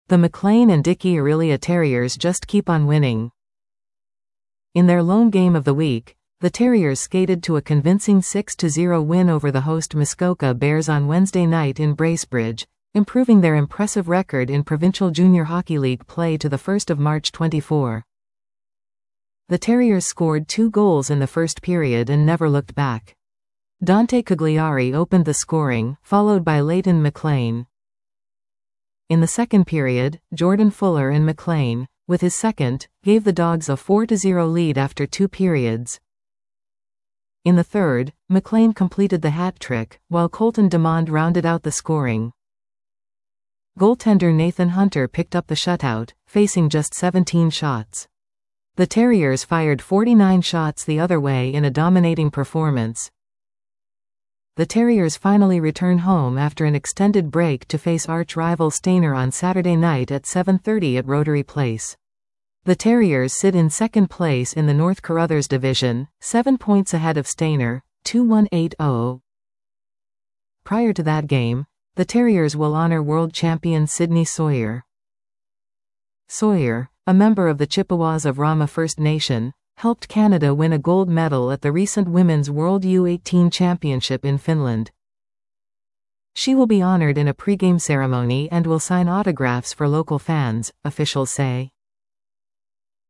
The McLean and Dickey Aurelia Terriers just keep on winning. In their lone game of the week, the Terriers skated to a convincing 6-0 win over the host Muskoka Bears on Wednesday night in Bracebridge, improving their impressive record in Provincial Junior Hockey League play to the 1st of March 24. The Terriers scored 2 goals in the first period and never looked back. Dante Cagliari opened the scoring, followed by Leighton McLean. In the second period, Jordan Fuller and McLean, with his second, gave the Dogs a 4-0 lead after 2 periods. In the third, McLean completed the hat trick, while Colton Demond rounded out the scoring. Goaltender Nathan Hunter picked up the shutout, facing just 17 shots. The Terriers fired 49 shots the other way in a dominating performance. The Terriers finally return home after an extended break to face arch-rival Stayner on Saturday night at 7:30 at Rotary Place. The Terriers sit in second place in the North Carruthers Division, 7 points ahead of Stayner, 2-1-8-0. Prior to that game, the Terriers will honor world champion Sydney Sawyer. Sawyer, a member of the Chippewas of Rama First Nation, helped Canada win a gold medal at the recent Women's World U18 Championship in Finland. She will be honored in a pre-game ceremony and will sign autographs for local fans, officials say.